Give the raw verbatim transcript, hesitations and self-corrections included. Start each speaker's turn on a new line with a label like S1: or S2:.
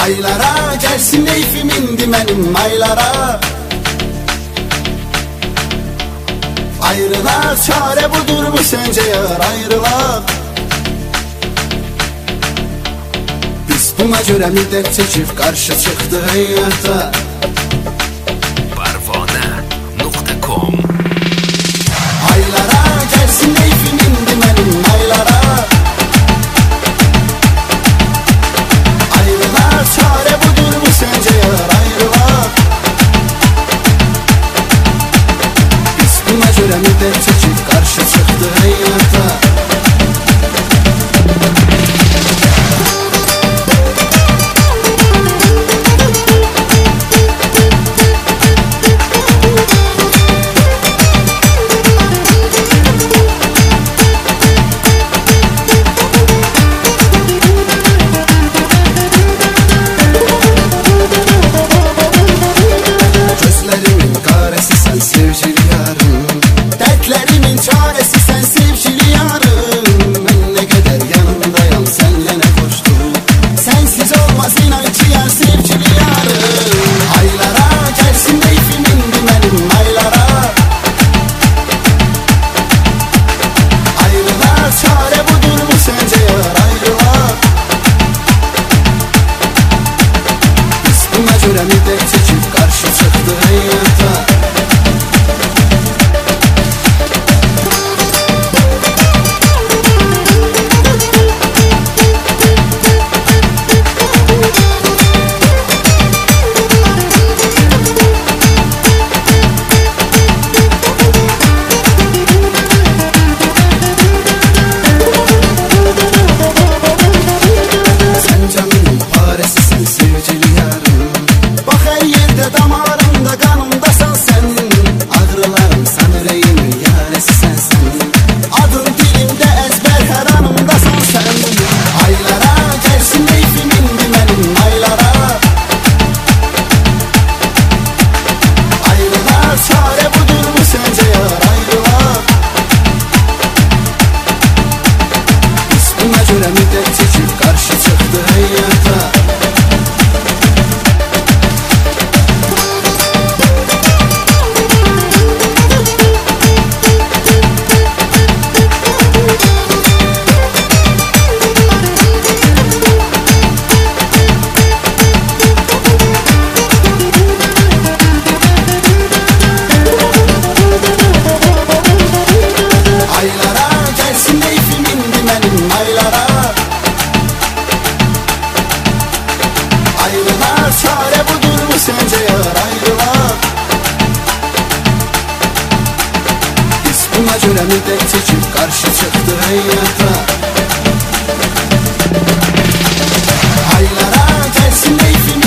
S1: Aylara gəlsin eyfim indi mənim aylara. Ayrılaq çare budur mu səncə yar ayrılaq? Biz buna görə müddət çəkib qarşı çıxdıq həyata.
S2: Parvona nokta com
S1: Aylara gəlsin eyfim indi mənim aylara. Ayrılaq çare budur mu səncə yar ayrılaq? Biz buna görə müddət çəkib qarşı çıxdıq həyata. Sevgili yarım, dertlerimin çaresi sen sevgili yarım. Ben ne kadar yanındayım senle ne koştum. Sensiz olmaz inan ki yar sevgili yarım. Aylara gelsin eyfim indi benim aylara. Ayrılığa çare budur mu sence yar ayrılığa? Biz buna göre müddət çekip karşı çıktı hayata. Damarımda kanımdasan sen. Ağrılarım sanırım yaresi sensin. Adın dilimde ezber her anımdasan sen. Aylara gelsin eyfim indi benim aylara. Ayrılığa çare budur mu sence yar ayrılığa? Biz buna göre müddət çekip karşı çıktı hayata. Ayrılığa çare budur mu sence yar ayrılığa? Biz buna göre müddət çekip karşı çıktı hayata. Aylara gelsin eyfim